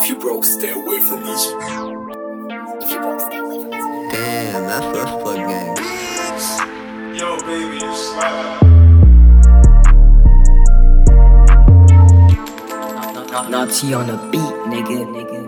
If you broke, stay away from this. If you broke, stay away from this. Damn, that's fuck gang. Yo, baby, you slap. Naughty on the beat, nigga.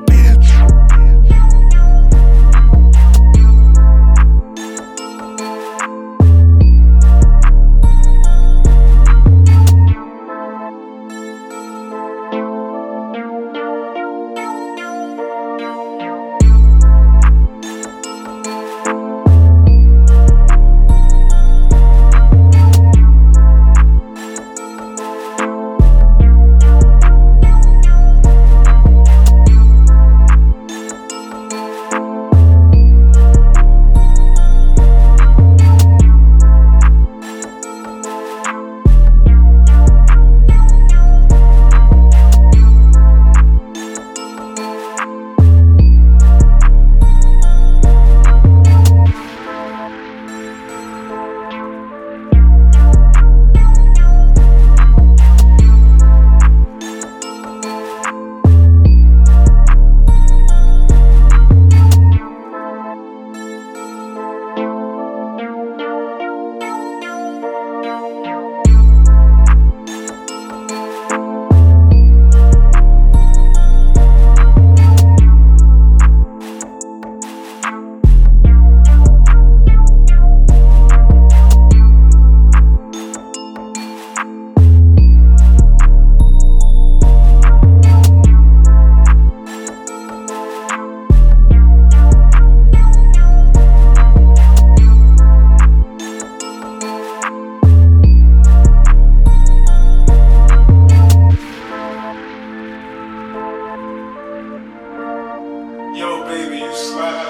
Yo, baby, you slap.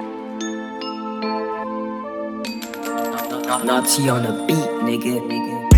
Naughty on the beat, nigga.